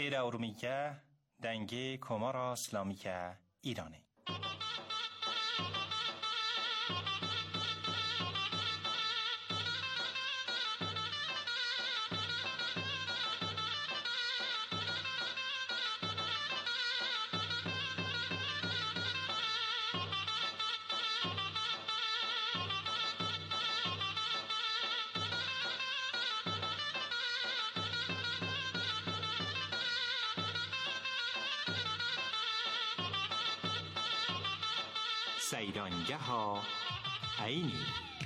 ایرا ارومیکه دنگه کمارا اسلامیکه ایرانی. سیرانگه ها عینی.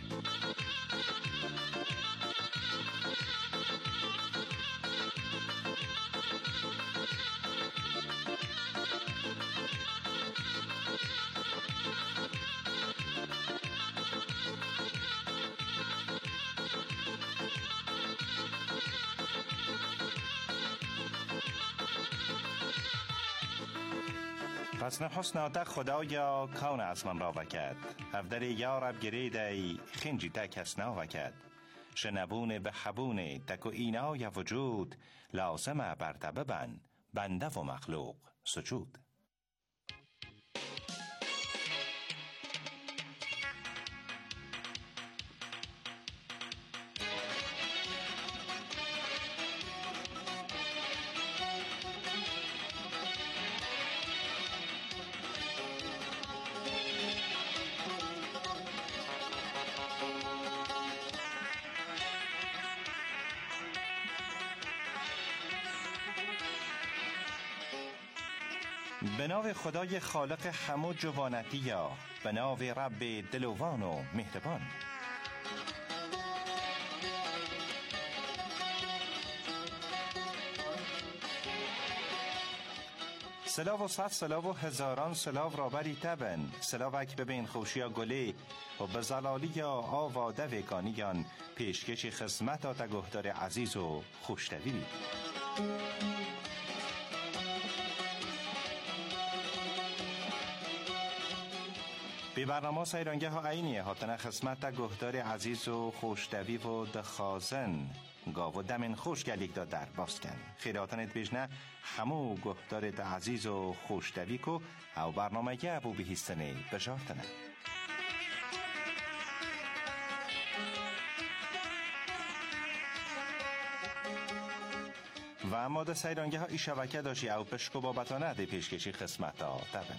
پس نحسن تا خدایا کون از من را وکد، هفدر یارب گریدی خنجی تا کس ناوکد، شنبون به حبون تکو اینای وجود، لازمه برتبه بنده و مخلوق سجود. به نام خدای خالق همو جوانتی یا به نام رب دلوان و مهربان. سلاو و صد سلاو و هزاران سلاو را بری تبن، سلاوک ببین خوشیا گلی و به زلالی آواده وگانیان پیشکش خدمت آتا گهدار عزیز و خوشتوی. بی برنامه سیرانگه ها عینیه هاتنه خدمت گهدار عزیز و خوشتوی و دخازن گاو و دمین خوش گلیک دا در باست کن خیراتنت بیجنه همو گهدار دا عزیز و خوشتوی کو او برنامه گه ابو بهیستنه بجارتنه. و اما دا سیرانگه ها ای شبکه داشی او پشکو بابتانه دی پیشکشی خدمت ها تبن.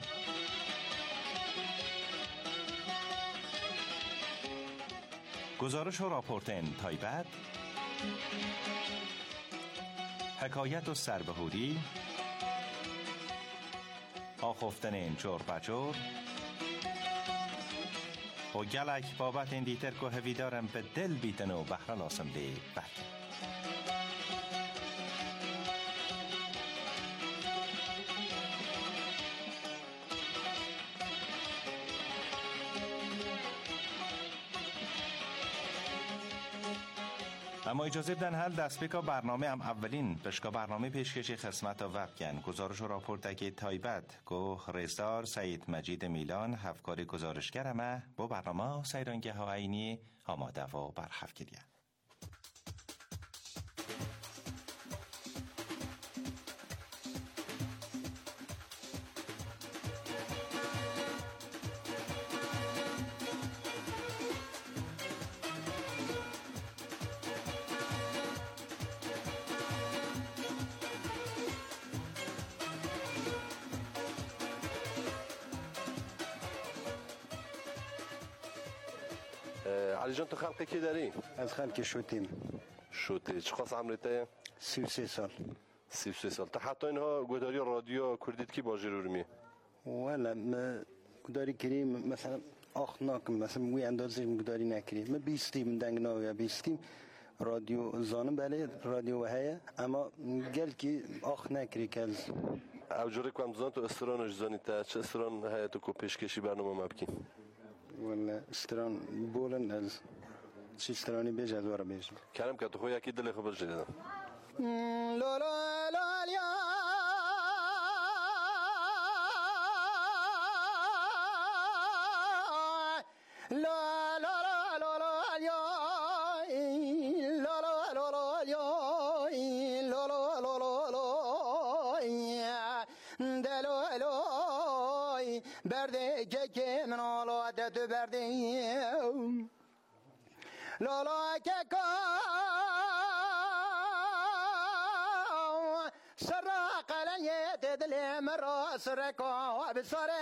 گزارش و راپورتن تایبت، حکایت و سربهوری، آخفتن چور پچور و گلک بابت این دیتر که هوی دارم به دل بیتن و بحر لاسم دی برکن. اما اجازه بدن هل دست بکا برنامه هم اولین بشکا برنامه پیشکشی خدمت و وبکن گزارش و راپورتکی تایبت گو رئیسدار سید مجید میلان هفکاری گزارشگرمه با برنامه سیرانگه ها عینی آماده و برحفگیریه. علی جان تو خلقی که داری؟ از خلق شوتیم. شوتی چه خاص عمرته؟ 33 سال. 33 سال. تا حتی اینها گوداری رادیو کردید کی باجی رو می؟ والا ما گوداری کریم مثلا آخناک مثلا وی اندازه گوداری نکریم. ما بیستیم دنگنا بیستیم رادیو زانم بله رادیو وهاي اما قال کی آخ نکری کل. اوجوری کم زان تو استرانش زانی تا چه استران هایتو کو پیشکشی برنامه مبکی؟ ولا استران بولن از چی استرانی بیجه دواره بیجه کرم که تو خوی اکی دلی خبر جدیدم لا لا لا لیا لا لا لا لا لا لیا لا لا لا لا لیا لا لا لا لا برده که من آلادت برده لالا که سر قلنیت دل مرا سرکا بساره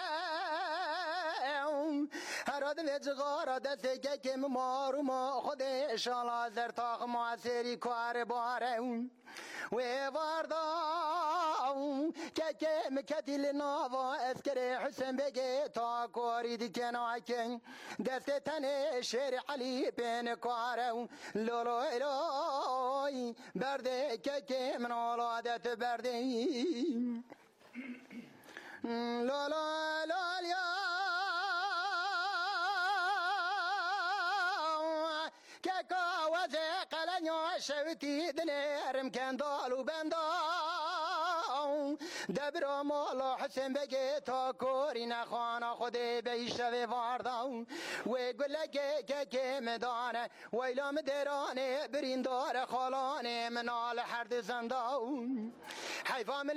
هراد وجغارا دست که مارو ما خود شالا در تاق ما سری کار باره و واردا که مکتیل ناوا اسکر حسن بگه تا کوری دیکن آکن دست تن شیر علی بین کاره لولو الهی برده که من آلادت برده لولو لولیا که کاوز قلنیا شوتی دنرم کندالو بندام دبر مولا حسن بگه تا کوری نخوانا خودی بیشوی واردام و گلگه که مدانه ویلام درانه بریندار خالانه منال حرد زندام حیفام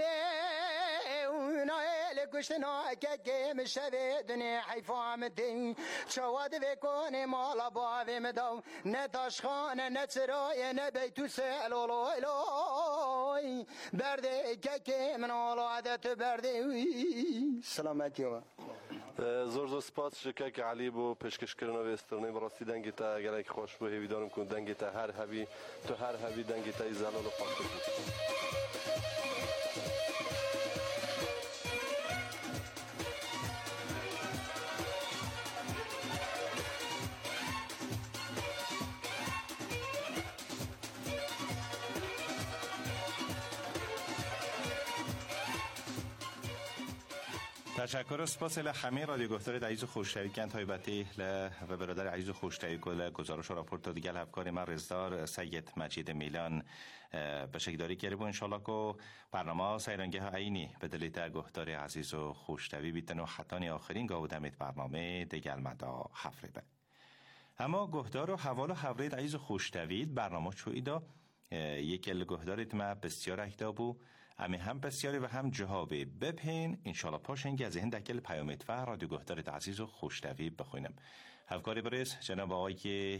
نایل گشتنا که مشوی دنی حیفام دین چواد بکنه مالا باوی مدام نتاش خانه نترای نبیتو سلولو الوی برده که من عادت برده سلامتی و زور سپاس شکر که علی بو پیشکش کردن و استرنای براستی دنگی تا اگر یک خوش بو هیوی دارم کن دنگی تا هر هوی تو هر هوی دنگی تا زلال و پاک بود. تشکر و سپاس همه رادیو گفتار عزیز و خوشتری کن تایبتی و برادر عزیز و خوشتری کل گزارش و راپورت دیگر افکار من رزدار سید مجید میلان به شکداری کرده و انشالله که برنامه سیرانگه ها عینی به دلیت گفتار عزیز و خوشتوی بیتن و حتانی آخرین گاودمید برنامه دیگر مدا حفره. اما گفتار و حوال و حفرید عزیز و خوشتوید برنامه چویدا یکل گهدارید ما بسیار اکتابو امی هم بسیاری و هم جهابی بپین انشالله پاشنگی از این دکل پیامید و رادیو گهدارید عزیز و خوشتوی بخوینم. هفکاری بریز جناب آقای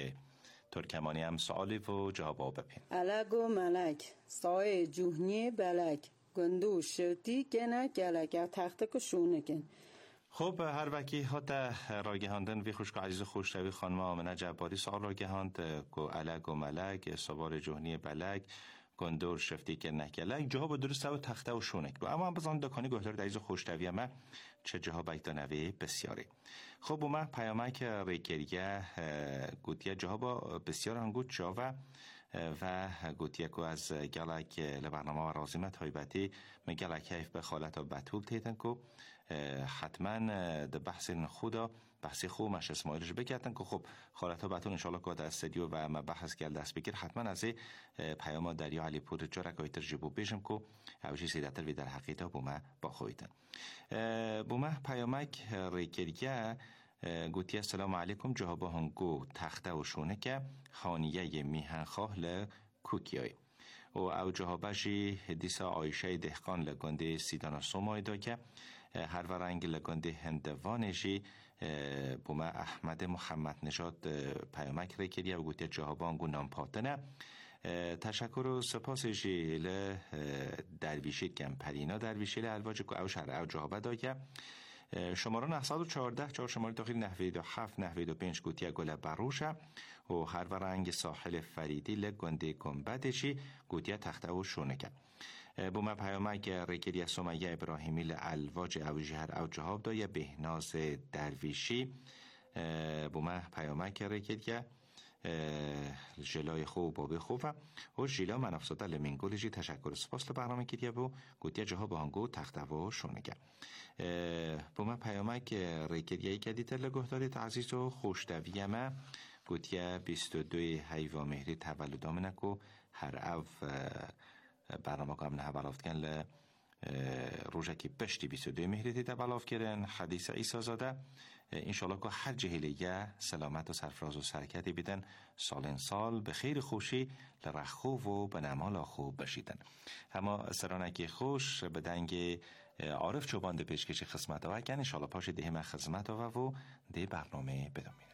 ترکمانی هم سوالی و جواب بپین. الگ و ملک سای جوهنی بلک گندو شوتی کنه گلک تخته که شونه کن. خب هر وکی ها تا راگهاندن وی خوشک عزیز خوشتوی خانم آمنه جباری سوال راگهاند گو الگ و ملک سوار جوهنی بلک گندور شفتی که نکلک جواب درست و تخته و شونک دو اما بزن دکانی گهدار عزیز خوشتوی ما چه جواب ایتانوی بسیاری. خب ما پیامک ریکریه گوتیه جواب بسیار هنگوت جاوه و گوتیه که از گلک لبرنامه و رازیمت هایبتی من گلک حیف به خالت و بطول تیتن که حتما ده بحث خدا بحثی خوب مش اسماعیلش بکردن که خب خالت ها بطول انشالله که در استودیو و ما بحث گل دست بگیر حتما از پیام دریا علی پور جارک های ترجیبو بیشم که اوشی سیدتر وی در حقیقت بومه با خویتن بومه پیامک ریکریه گوتی السلام علیکم جواب هنگو تخته و شونه که خانیه میهن خواه لکوکیای و او جوابشی دیسا آیشه دهقان لگنده سیدانا سومای دا که هر ورنگ لگنده هندوانشی بومه احمد محمد نژاد پیامک ریکریه و گوتی جواب هنگو نامپاتنه. تشکر و سپاسشی درویشید کم پرینا درویشی الواج که او شرع او جواب دا که شماره 914 4 شماره داخل 97 95 گوتیه گل بروشه و هر ورنگ ساحل فریدی لگنده گنبدشی گوتیه تخته و شونکه بومه پیامک ریکریه سمیه ابراهیمی لالواج او جهر او جواب دایه بهناز درویشی بومه پیامک ریکریه جلای خوب بابی خوبه و جیلا منافساده لمنگولجی تشکر سپاس برنامه کردیه بو گوتیه جاها با هنگو تخته و شونگه بومه پیامک ریکریه کدیت لگهداری عزیز و خوشتویه ما گوتیه 22 حیوا مهری تولد نکو هر او برنامه که امنه بلافت کن روژه که پشتی 22 مهری تیده بلاف کرن حدیث عیسی زاده انشالله که هر جهلیه سلامت و سرفراز و سرکتی بیدن سال سال به خیر خوشی لرخو و به نمال خوب بشیدن. اما سرانکی خوش به دنگ عارف چوبان ده پیشکش خدمت و اگر انشالله پاش ده من خدمت و ده برنامه بدومینم.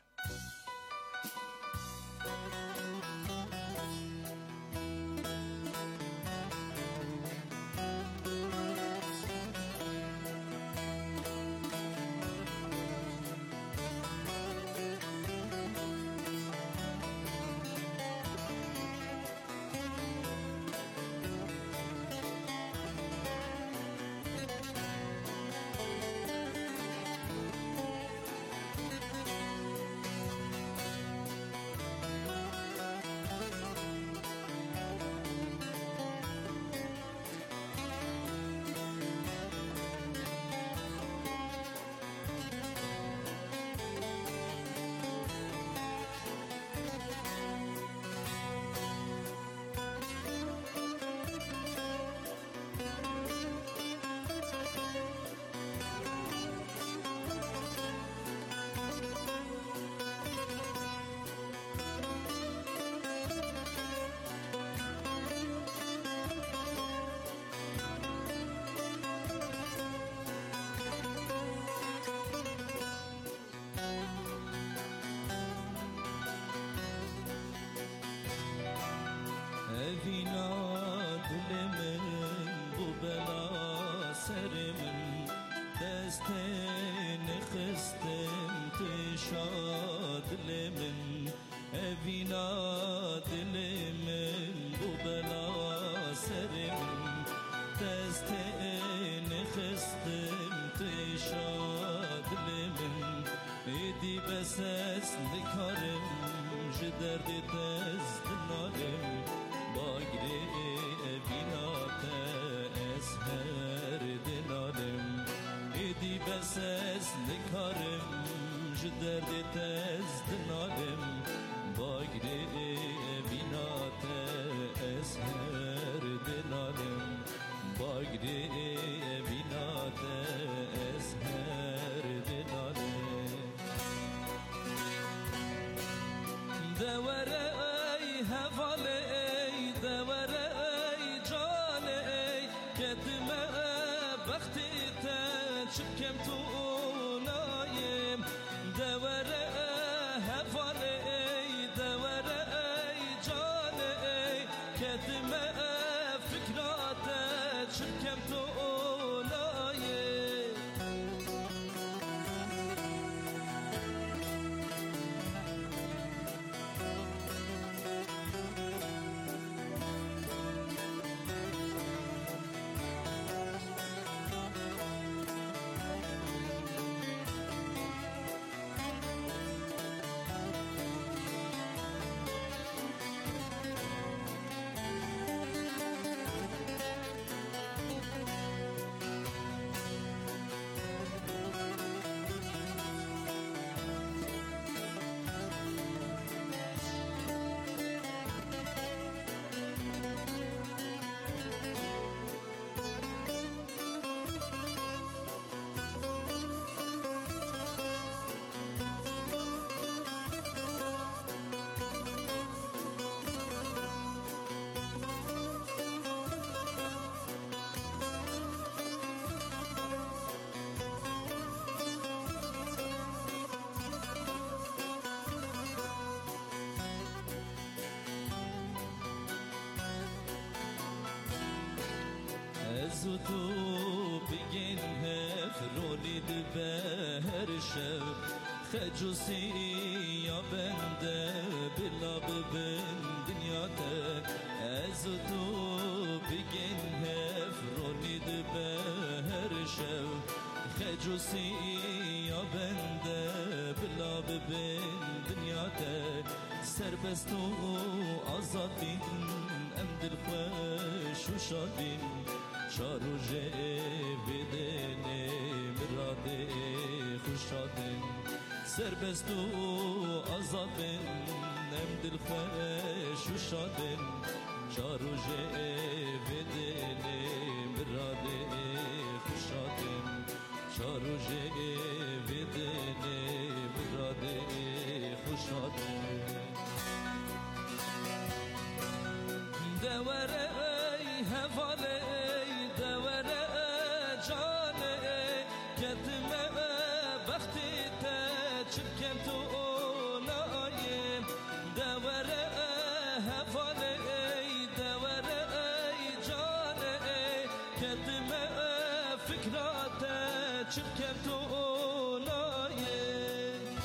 Evina dilemin bu bela serimin desteni kıstim tişa dilemin Evina dilemin bu bela serimin desteni kıstim tişa dilemin İdi beses nikarim jiderdi tezdinalim Bagri evinate esher dinalim İdi beses nikarim jiderdi tezdinalim Bagri evinate esher dinalim Bagri evinate esher dinalim Devere ey hevale ey devere ey cane ey Kedime bakti te çıkem tunayim Devere hevale ey devere ey cane ey Kedime fikrate çıkem tunayim زودو بگین هفرونی دبر شب خجوسی یا بنده بلا ببین دنیا تک زودو بگین هفرونی دبر شب خجوسی یا بنده بلا ببین دنیا تک سربست و آزادین ام دل خوش و شادین شارو بدنه مراده خوشادن سربست و آزادن ام دل خوش و شادن شارو بدنه مراده خوشادن شارو بدنه مراده خوشادن دوره ای هواله ای دوره جان چرکم تو اولایم دوره هفاله دوره جانه کدمه فکرات چرکم تو اولایم.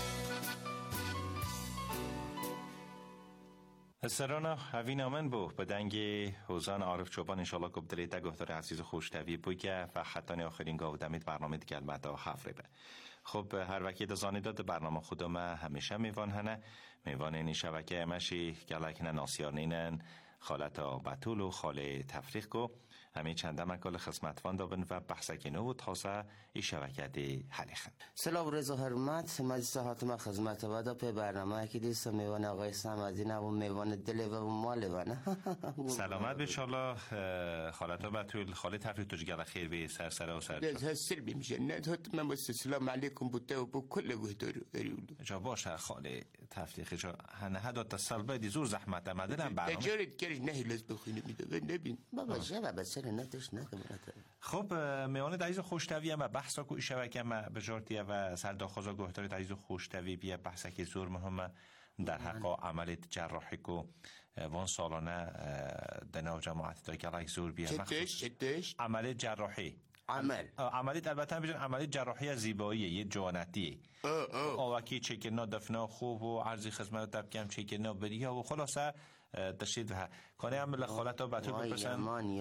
سرانا هوین آمن بو به دنگ حوزان عارف چوبان انشالله که بدلی گفتار عزیز خوشتوی بگه و حتی آخرین گاو دمید برنامه دیگه البته حفره به. خب هر وکی دزانی داد برنامه خودم همیشه میوان هنه میوان این شبکه امشی گلکنه ناسیانینن خالتا بطول و خاله تفریق کو همین چند مکال خدمتوان دابن و بحثکی نو و تازه این شبکه دی حلیخن. سلام رضا حرمت مجلس حاتم خدمت ودا په برنامه که دیست میوان آقای صمدی و میوان دل و مال ونه. سلامت بیشالله خالتا بطول خاله تفریق توش گل خیر بی سر و سر هستر بمیشه ندهت من بسته سلام علیکم بوده و با کل گهدارو اریولو جا باشه خاله تفریق جا هنه هدات سلبه دی زور زحمت مدنم برنامه اجارت کرش نهی لز بخونه میده نبین بابا جواب بسر نتش نکمونت. خب میوان دعیز خوشتوی هم بحثا که شبکه هم بجارتیه و سرداخوزا گهدار دعیز خوشتوی بیه بحثا که زور مهمه در حق عملیت جراحی که وان سالانه دناو جماعت داره که زور بیه چتش عملیت جراحی عملیت البته بیشن عملیت جراحی زیباییه یه جوانتیه آوکی چکرنا دفنا خوب و عرضی خدمت دبکم چکرنا بریا و خلاصه داشتید و کنه هم لخالت ها بطور بپرسن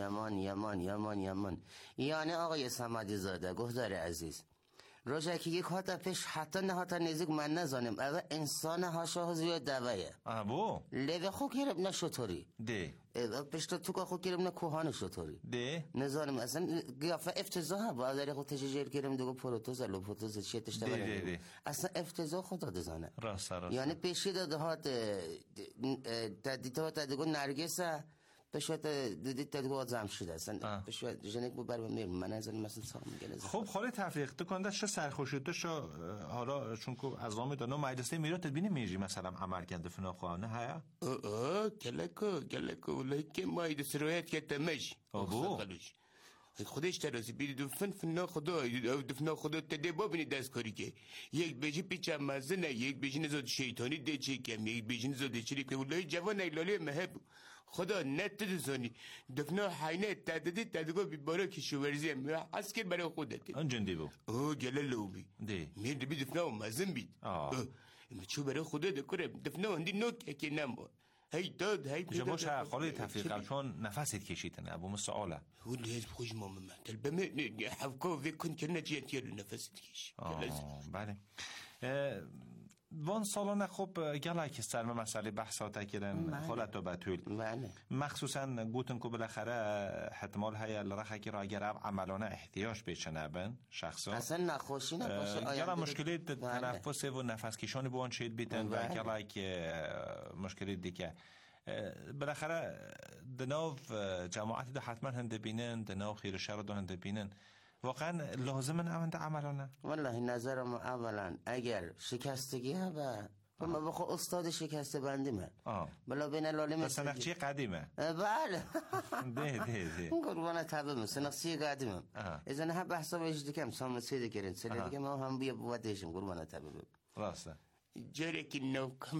یمان یعنی آقای صمدی زاده گهدار عزیز روشه که یک هاتا پیش حتی نه هاتا نزیک من نزانم اگر انسان هاشا زیاد دوایه بو لیوه خو کرم نه شطوری ده پیشتا تو که خو کرم نه کوهان شطوری ده نزانم اصلا قیافه افتضاحه با داری خود تججیر کرم دیگو پروتوز لوپوتوز چیتش دوانه اصلا افتضاح خدا دزانه راست یعنی پیشی داده هات دیتا دیگو نرگسه بشوت دیدید تدگو زم شده اصلا بشوت جنک بو بر میر من از مثلا سام میگه. خب خاله تفریق تو کنده چه سرخوشی تو شو حالا چون که از وام دانو مجلسه میرات تبینی میجی مثلا عمل کرده فنا خانه هيا گلکو لکه ماید سرویت که تمش ابو خودش تراسی بیدید و فنا خدا دفنا خدا تده بابینی دست کاری که یک بیجی پیچم مزه نه یک بیجی نزاد شیطانی ده چه کم یک بیجی نزاد چلی که ولای جوان ایلالی مهب خدا نت دزانی دفنا حینه تعدادی تعدادگاه بیبارا که شوورزی هم عسکر برای خودتی آن جندی بو گله لوبی میرد بی دفنا و مزن بید اما چو برای خدا دکرم دفنا هندی نوک که نمو هی داد هی جا باشه خاله تفریق چون نفست کشیدن ابو مسئاله ولی هیچ خوش ماما من تلبمه حفکا ویکن کرنه جیت یارو نفست کش بله وان سالانه خوب گلک سرمه مسئله بحثات کردن خالت و بطول مخصوصا گوتن که بالاخره احتمال هیا لرخه که را اگر عملانه احتیاج بیشه نبن شخصا اصلا نخوشی نباشه گلا مشکلی تنفس و نفس کشانی بوان شید بیتن و گلک مشکلی دیگه بالاخره دناو جماعتی دو حتما هنده بینن دناو خیر شر دو هنده بینن واقعا لازمه اونت عملانه والله نظرم اولا اگر شکستگی هبه ما بخو استاد شکسته بندیمه بلا بین لاله سنخچی قدیمه بله ده قربانه تبه سنخچی قدیمه ازن ها بحثا بهش دکم سام سید کرن سید دیگه ما هم بیا بودشم قربانه تبه راسته جاره که نوکم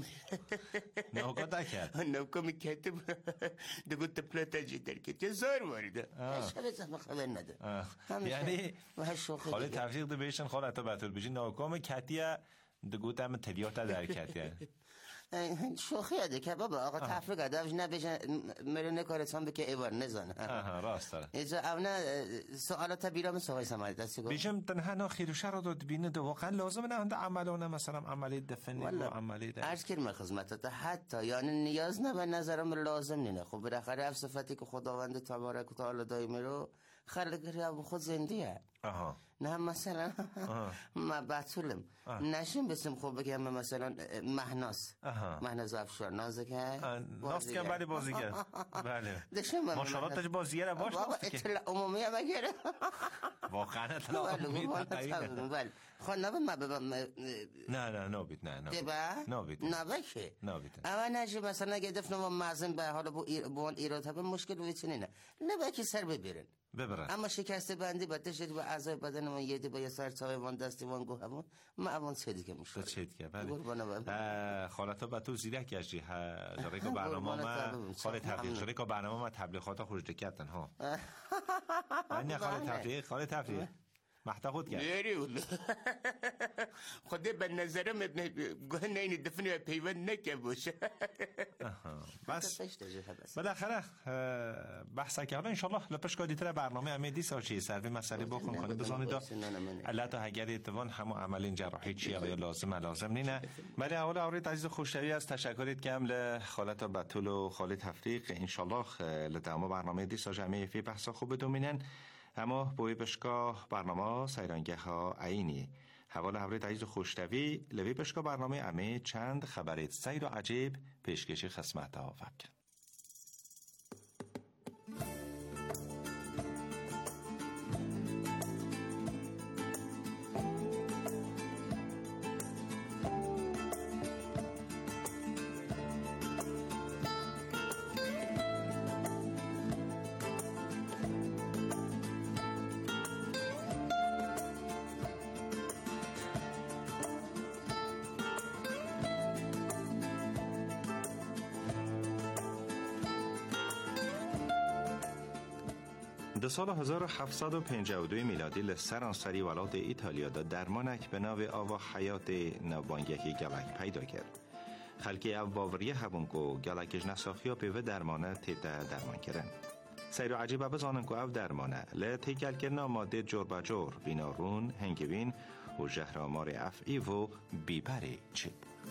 نوکم کتب دگو تپلتا جیتر که تزار وارده شبه زمان خبر نده یعنی خاله تفریق ده بیشن خاله تا بطور بیشن نوکم کتیه دگو تم تلیاتا در کتیه شوخیه ده که بابا آقا تفریق ادوش نبیشن میره نکارتان بکه ایوار نزانه راست داره ایزا اونا سوالات بیرام سوای سماری دستی گو بیشم تنها نا خیر و شر داد بینه ده واقعا لازمه نه هنده عملانه مثلا عملی دفنی و عملی ده عرض کرم خدمتت حتی یعنی نیاز نه به نظرم لازم نینه خب بالاخره اف صفتی که خداوند تبارک و تعالی دایمی رو خلق خود زندیه نه مثلا ما بطولم نشیم بسیم خوب بگم مثلا مهناز افشار نازکه ناز کم بله بازیگر بله ماشاءالله تاج بازیگر باش اطلاع عمومی هم اگره واقعا اطلاع عمومی بله خواهد نبید ما ببم نه نابید نبید اما نجی مثلا اگه دفنم و مزن به حالا بوان ایراد هم مشکل ویتنی نه نبید که سر ببیرن اما شکست بندی بتشت و اعضای بدن من یه دی با یه سرچاوه من دستی من گو همون من سه دیگه میشه چه دیگه بله خالتا با تو زیرک گشتی جاری که برنامه ما خال تبلیغ شده که برنامه ما تبلیغات خوش کردن ها نه خال تبلیغ محتا خود کرد نری والله خدا به نظرم گوه نین دفنه پیوند نکه باشه بس بالاخره بحث کردن انشالله لپش دیتر برنامه امیدی ساچی سروی مسئله بکن کنه بزانید الله تا اگر اتوان همو عمل جراحی چیه و یا لازم نینه ولی اول آورید عزیز خوشتوی از تشکرت کم لخالت بطول و خالی تفریق انشالله لدامو برنامه دی ساچ همه فی بحثا خوب دومینن اما بوی بشکاه برنامه سیرانگه ها عینی حوال حوالت عزیز خوشتوی لوی بشکاه برنامه امه چند خبرت سیر و عجیب پیشکش خسمت ها فکر 1752 میلادی لسرانسری ولات ایتالیا دا درمانک به ناو آوا حیات نوبانگیکی گلک پیدا کرد. خلکی او باوریه هبونکو گلکش نساخیا پیوه درمانه تیتا درمان کرن. سیر و عجیبه بزانن که او درمانه لطیکل کرنا ماده جور بجور بینارون، هنگوین و جهرامار افعی و بیبری چیب.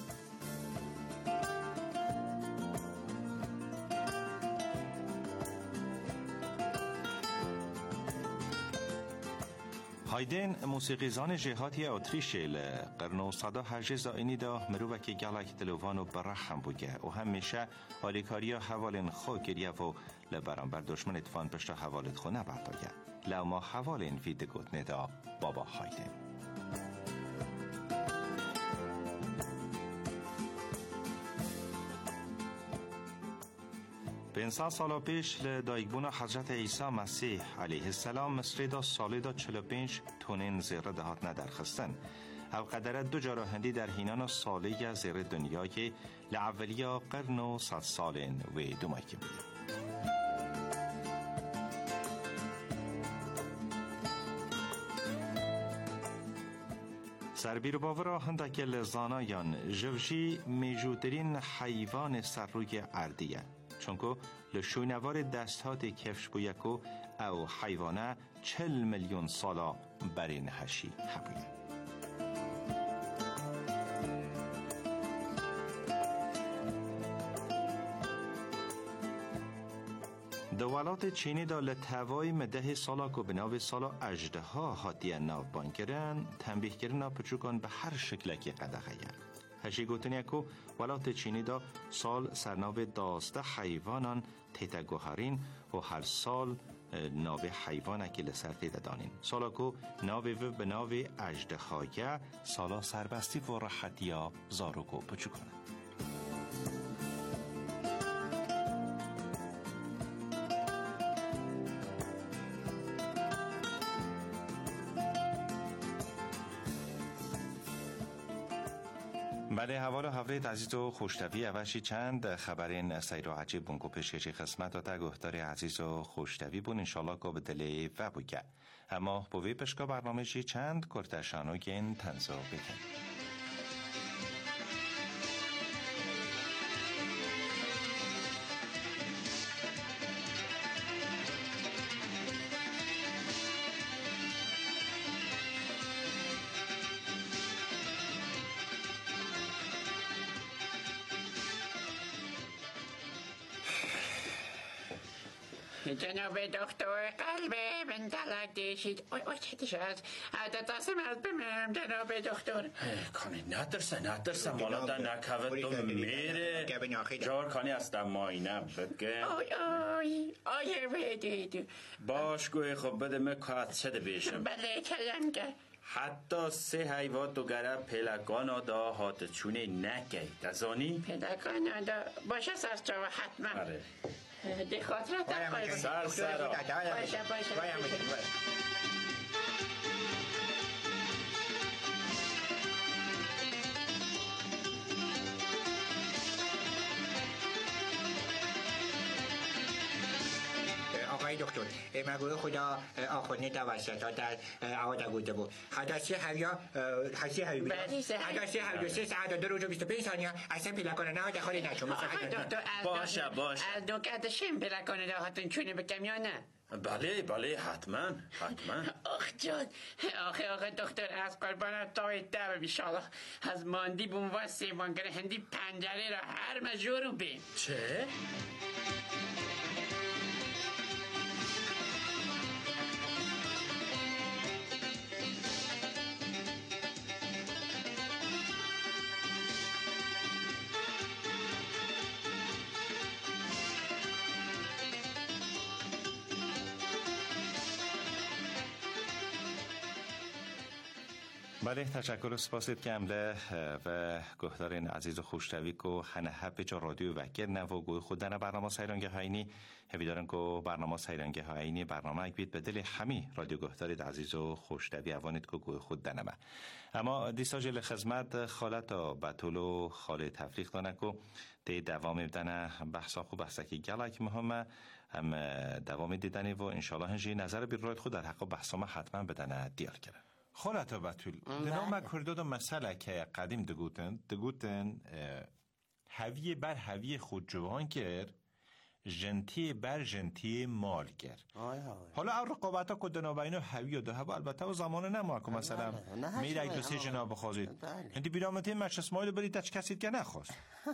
هایدن موسیقیزان جهاتی اتریشی لقرن 108 زائنی دا مروبکی گلک دلوان و برحم بوده و همیشه حالیکاریا حوالین خو گریه و لبرانبر دشمن اتفان پشتا حوالت خو نبرداگه لو ما حوالین ویدگوت ندا بابا هایدن. پنسا سالا پیش لدایگبون حضرت عیسی مسیح علیه السلام مصری دا سالی دا 45 تونین زیره دهات ندرخستن او قدره 2 جراهندی در هینان سالی زیر دنیای لعولیا قرن و 100 سالین و دومایکی بوده. سربیر باورا هندک لزانایان جوشی میجودرین حیوان سر روی اردیه چونکو لشوینوار دستات کفش بویکو او حیوانه 40 میلیون سالا برین هشی هبویه. دولات چینی دا لطوای مده سالا که بناو سالا اجده ها حادیه ناو بانکرن تنبیه کرن پچوکان به هر شکلکی قدقه هشی گوتنی اکو ولات چینی دا سال سرناو 12 حیوانان تیتا گوهرین و هر سال ناو حیوان که لسر تیتا دانین سالا کو ناو و به ناو اجده خایه سالا سربستی و راحتیا زاروکو پچو کنن. بله حوالا حوالت عزیز و خوشتوی اوشی چند خبرین سیر و عجیب بونکو پیشکشی خسمت و تا گفتار عزیز و خوشتوی بون انشالله که بدلی و بوگه اما بوی پشکا برنامه جی چند کرتشانو گین تنزو بکن. جناب دکتر قلب من دلک دیشید چه شد دستم از بمیرم جناب دکتر کانی ندرسه مالا در نکوه تو میره جار کانی از در ماینه بگه آی بدید باش گوی خب بده مکات شده بیشم بله کلم که حتی 3 حیوان دو گره پلگانا دا هات چونه نگه دزانی پلگانا دا باشه سرس جا حتما ده خاطرات سر باشه ای دکتر مگوی خدا آخونی توسطا در آواده گوده بود حداسی هویا حسی هوی بود حداسی هوی 3 ساعت و 2 روز و 25 ثانیه اصلا پیلکانه نه داخل نشون باشه از دوکتشیم پیلکانه هاتون چونه بکم یا نه؟ بله حتما آخ جان آخه دکتر از قربانت تاوید دم بیشالا از ماندی بونوان سیمانگر هندی پنجره را هر مجورو بیم چه؟ بله تشکر و سپاسید که امله و گهدارین عزیز و خوشتوی که هنه بجا رادیو وکر نو گوی خود دنه برنامه سیرانگه هاینی هویدارن که برنامه سیرانگه هاینی برنامه اک بید بدل همی رادیو گهدارید عزیز و خوشتوی اوانید که گوی خود دنه اما دیساجل خدمت خالت و بطول خاله تفریق دانه که دی دوام دنه بحثا خوب بحثا که گلک مهمه هم دوام دیدنی و انشالله هنجی نظر بی روید خود در حق بحثا ما حتما بدنه دیال کرده خالت و بطول دنام کردو مسئله که قدیم دگوتن هویه بر هویه خود جوان کرد جنتی بر جنتی مال کرد حالا او رقابت ها که دنابینو هویه ده هوا البته و زمانه نما که مثلا میره یک دوستی جناب بخوازید هندی بیرامتی مچ اسمایل بری تچ کسید که نخواست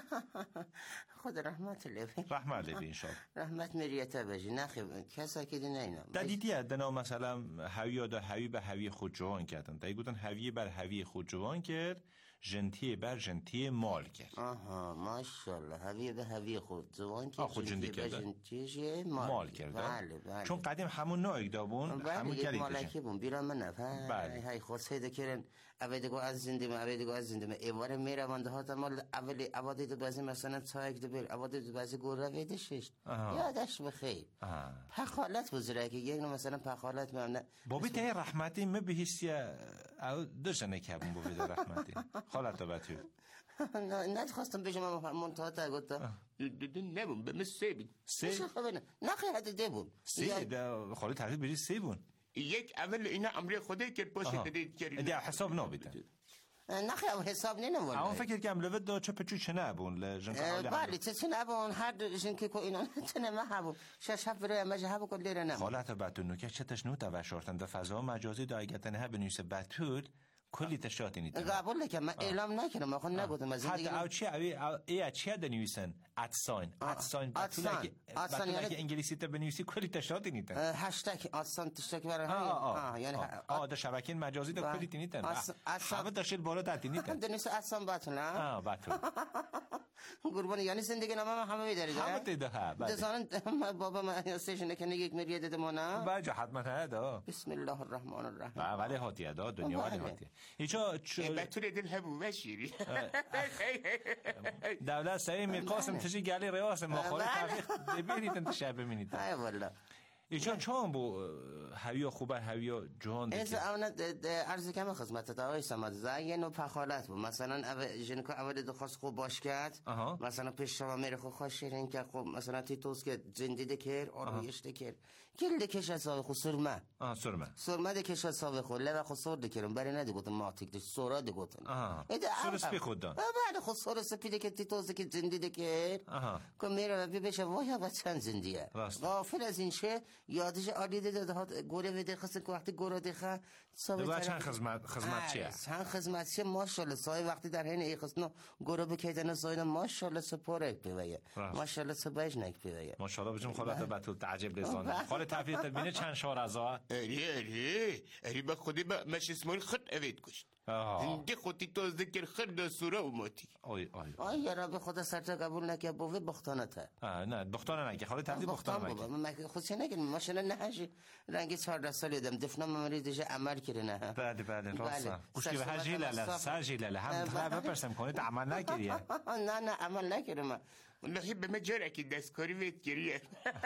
خود رحمت لیبی رحمت لیبی انشاءالله رحمت مریته بجی نخی کسا که دی نینم دیدیه دنا مثلا هویه ده هویه به هویه خود جوان کردن تا گفتن هویه بر هویه خود جوان کرد جنتی بر جنتی مال کرد ماشاءالله هویه به هویه خود جوان کرد خود جنتی کرد مال کرد بله چون قدیم همون نوعی دابون همون یک مالکی بون بیرام من نفر های خود سیده کرن اویدگو از زنده ایواره میره منده ها تا مال اولی اوادی دو بازی مثلا تایک دو بیر اوادی دو بازی گوره ویده ششت یادش بخیر پخالت بزره که یک نو مثلا پخالت میامنه بابی تایی رحمتی مبهیستی او داشتنه که بون بابی در رحمتی خالت و بطول نه خواستم بشم منتها تا گفتم نبون به مثل سی بید نخی حتی ده بون خالی تحقیق بری سی بون یک اول اینا امری خوده کرد باشه دید کرد دی حساب نابیدن نخی او حساب نینم ولی اون فکر که املوت دا چه پچو چه نبون بله چه نبون هر جن که اینا چه نمه شش هفت برای مجه هبو کل لیره نمون خالت و بطول نوکه چه تشنو تا وشارتن دا فضا مجازی دا اگتنه ها بنویس بطول کلی تشاتی نیتن قبول لکه من اعلام نکنم آخون نگودم حتی او چیه دنویسن ادساین بطول اگه انگلیسی تا بنویسی کلی تشاتی نیتن هشتک ادساین تشتک برای یعنی دا شبکه مجازی دا کلی تینیتن همه داشت بالا تا تینیتن دنویس ادساین بطول بطول قربانی یعنی زندگی نامه همه میداری همه تیده ها دزانن بابا من استیشنه که نگیک مریه داده مانا بجا حتما هدا بسم الله الرحمن الرحیم ولی هاتیه دا دنیا ولی هاتیه ایچا بطور دل همون وشیری دولت سعی میقاسم تشی گلی ریاس مخاله تحقیق ببینید انتشار ببینید ای والا ایچان چون بو هویا خوبه هویا جهان دیگه عرض کم خدمت آقای صمد زاین نو پخالت بود مثلا جنکو اول دو خواست خوب باش کرد مثلا پیش شما میره خو خوش شیرین که خب مثلا تیتوس که زنده دکر آرویش دکر کل دکش حساب خو سرمه سرمه دکش حساب خو لبه خو سر دکرم برای نده گوتن ماتیک دش سورا ده گوتن سر سپی خود دان بعد خو سر سپی دکر تیتوس که زنده دکر که میره و بشه وای بچن زندیه غافل از این شه یادش عالی ده گوره ویده خسته که وقتی گوره دخه دوباره چند خدمت چیه؟ چند خدمت چیه ماشالله سای وقتی در حین ای خستنو گوره بکیدن ساینا ماشالله سپاره بیویه ماشالله سبایش نک بیویه ماشالله بجم خالت بطول تعجب لزانه خال تفریق تبینه چند شهر از ها اری با خودی با مش اسمال خود اوید کشت هندی خودی تو ذکر خرد و سوره و ماتی آی یا رب خدا سرتا قبول نکه بوی بختانه تا نه بختانه نکه خال تفریق بختانه نکه من خودشی نگه ماشالله نهشی رنگی 14 سالی دم دفنم مریض دیشه عمل کرده نه بله راسته خوشی به هجی لاله سرجی لاله هم بپرسم کنید عمل نکریه نه عمل نکرده من والله به مجاره که دستکاری وید گریه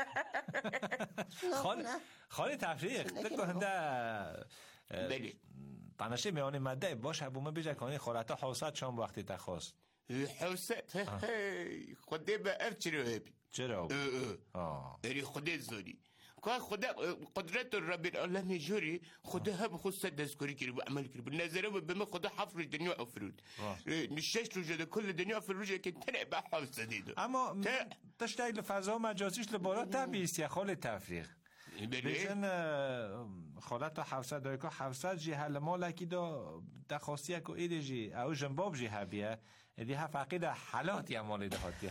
خالی تفریق بکنده بله تنشه میانه مده باش هبومه بیجه کنی خالتا حوصت شام وقتی تخواست حوصت خوده به اف چرا هبی چرا؟ اری خوده زوری که خدا قدرت رب العالمین جوری خدا هم خود دستکاری کرد و عمل کرد. نظره و به من خدا 7 روز دنیا افرود 6 روز کل دنیا افرود که تنه به حافظ زدید. اما تشتاق لفضا مجازیش لبالا تبیست یا خال تفریق بیشن خالت 700 دایکا 700 جی حل مالکی دا دخواستی که ایده جی او جنباب جی هبیه ادی ها فقید حالات یا مالی ده هاتیه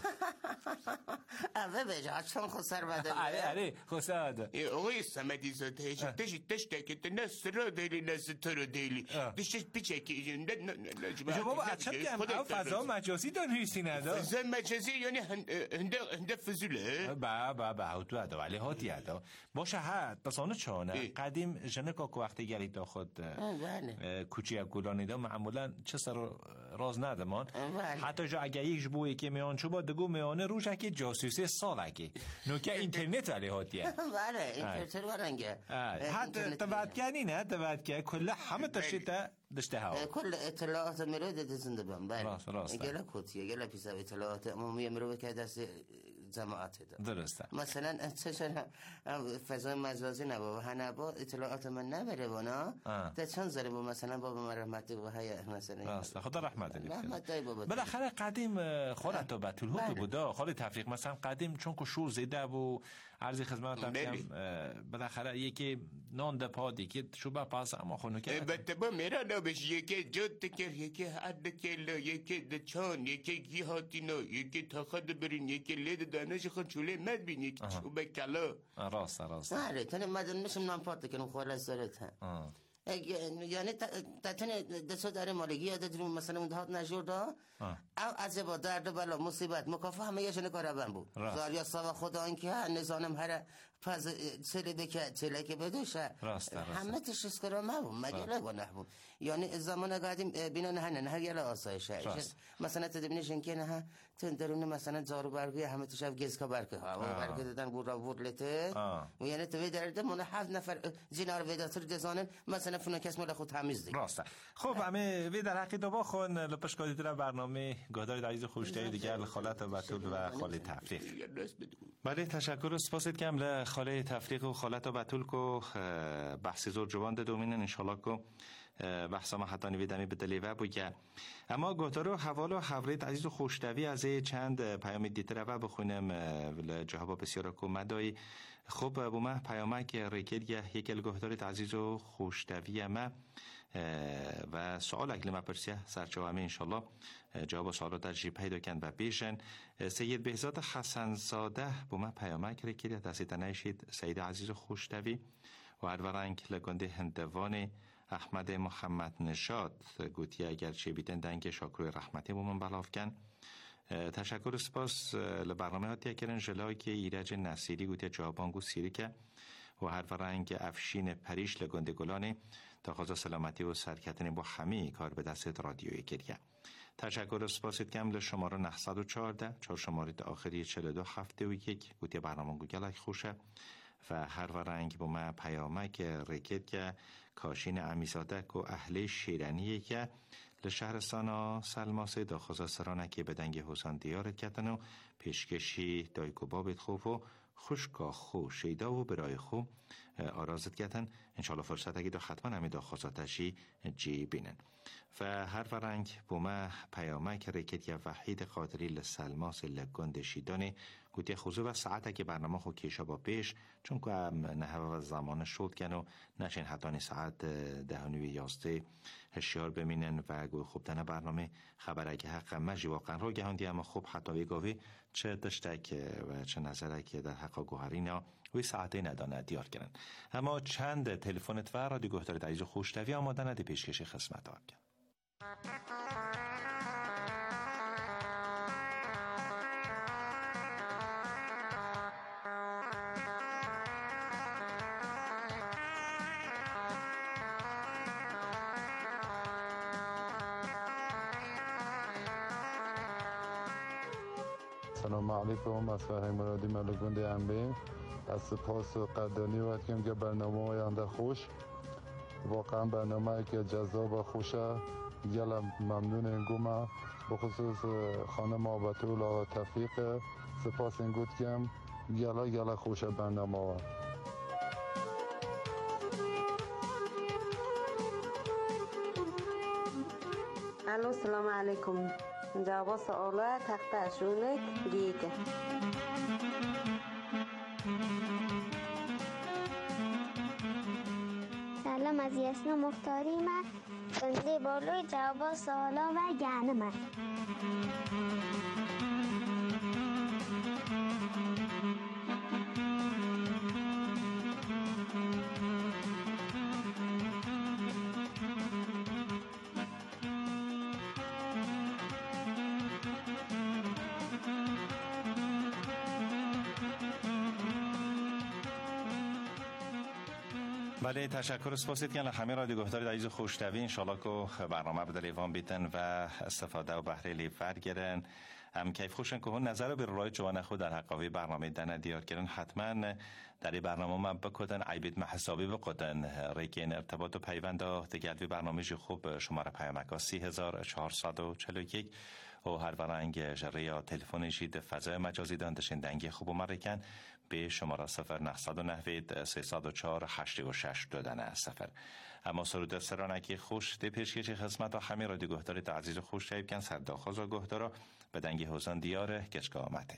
اوه بجا چون خسر بده اره خسر ده اوی سمدی زاده تشتاکت نس را دیلی نس تو را دیلی دشتش پیچکی بابا اچم که او فضا مجازی دار نیستی ندا فضا مجازی یعنی هنده فضوله با تو ادا ولی هاتی ادا باشه ها تصانه چانه قدیم جنکا که وقتی گلی تا خود کوچی گلانی دا معمولا چه سر راز ندمان حتی جا اگه یک جبوی که میان چوبا دگو میانه روش که جاسوسی سال که نوکه اینترنت ولی هاتیه بله اینترنت برنگه حتی تبعت نه تبعت که کل همه تشیطه دشته ها کل اطلاعات میرو ده زنده بم بله راست گله کوتیه گله پیسا اطلاعات عمومی میرو که دست جماعت ده درسته مثلا چشم فضای مجازی نبا و هنبا اطلاعات من نبره بانا ده چند زره با مثلا بابا من رحمتی و هیا مثلا راست خدا رحمت دای بابا بالاخره قدیم خالت و بطول ها بودا خال تفریق مثلا قدیم چون که شور زیده و عرضی خدمت هم بالاخره یکی نان ده پادی که شوبه پاس اما خونو که بطبا میرا نبش یکی جد تکر یکی حد کلا یکی ده چان یکی گیهاتی نو یکی تاخد برین یکی لید دانش خود چوله مد بین یکی چوبه کلا راست آره تنه مدن میشم نام پاته کنم خوال سرت ها یعنی تنه دستو داره مالگی یادت رو مثلا اون دهات نجور دا او عذاب درد بلا مصیبت مکافه همه یشن کاره بم بود زاریا سوا خدا این که نزانم هر پس چله بکه چله که بدوشه همه تشخیص کرا ما بود مگه گناه بود یعنی زمان قدیم بینا نه هر یلا آسایشه مثلا تدبینشن که نه تن درون مثلا زارو برگی همه تشاف گزکا برگه ها و برگه دادن بورا بورلته و یعنی تو درده من 7 نفر جنار وداتر دزانن مثلا فنو کس مال خود تمیز دی راسته خب همه وی در حقی دو خون لپشکادی در برنامه گهدار عزیز خوشتای دیگر خالت و بطول و خاله تفریق بله تشکر و سپاس کم خاله تفریق و خالت و بطول کو بحثی زور جوان دومینن انشالله کو بحثا ما حتی نویدمی به دلیوه بوگه اما گهدارو حوال و حورید عزیز و خوشتوی از چند پیام دیتر و بخونم جواب بسیار کو مدای خب بو ما پیامک ریکل یکل گهدارید عزیز و خوشتوی ما و سوال اگل ما پرسیه سرچوامه انشالله جواب سوالات در جی پیدا کن و بیشن سید بهزاد حسنزاده بو ما پیامک ریکل دستی تنیشید سید عزیز و خوشتوی و هر ورنگ لگنده هندوان احمد محمد نشاد گوتی اگر چه بیدن دنگ شاکروی رحمتی بومن بلاف کن تشکر سپاس لبرنامه هاتی اکرن جلای که ایرج نصیری گوتی جوابانگو سیری که و هر ورنگ افشین پریش لگنده گلانه تا خوزا سلامتی و سرکتنی با همه کار به دست رادیوی کریه تشکر سپاسید کم لشماره 914 چهار شماره آخری 4271 گوتی برنامه گلک خوشه و هر ورنگ با ما پیامک ریکت که کاشین امیزادک و اهل شیرانیه که لشهرستان سلماسه دا خوزا سرانه که بدنگ حسان دیارت کتن و پیشکشی دایکو بابت خوب و خوشکا خو شیدا و برای خوب آرازت کتن انشالله فرصت اگه دا ختما همی دا خوزاتشی جی بینن و هر ورنگ با ما پیامک ریکت یا وحید قادری لسلماس لگند شیدانه گوتی خوزو و ساعت که برنامه خو کیشا با پیش چون که نه و زمان شد کن و نشین حتی ساعت 10:11 هشیار بمینن و گوی خوب دنه برنامه خبر اگه حق مجی واقعا رو گهاندی اما خوب حتی ویگاوی چه دشتک و چه نظرک در حقا گوهرینا وی ساعته ندانه دیار کنن اما چند تلفنت و رادیو گهدار عزیز خوشتوی آمادن دی پیشکشی خدمت ها کن. سلام علیکم از فهیم مرادی ملگوند انبه از سپاس و قدردانی وقتیم که برنامه آینده خوش واقعا برنامه که جذاب و خوشه گلم ممنون انگومه بخصوص خانم آبتول و تفریق سپاس انگوت کم گلا خوشه برنامه الو السلام علیکم جواب سوالا تخته شونه گیگه سلام از یاسنا مختاری من بنده بالوی جواب سوالا و گهنه من بله تشکر سپاسید که همه رادیو گفتار عزیز خوشتوی انشالله که برنامه بدل ایوان بیتن و استفاده و بهره لیفر گرن هم کیف خوشن که هون نظر به رای جوان خود در حقاوی برنامه دن دیار کردن حتما در این برنامه ما بکدن عیبید محسابی بکدن ریکین ارتباط و پیوند تگلوی برنامه خوب شماره پیامک 3441 و هر ورنگ جره یا تلفن جید فضای مجازی دانتشین دنگی خوب و مرکن به شماره 0990 304 86 دادن 0. اما سرود سرانکی خوش ده پیشکش خدمت و همه رادیو گهدار عزیز خوش شایب کن سرداخوز و گهدارا به دنگی حوزان دیار کشکا آمده.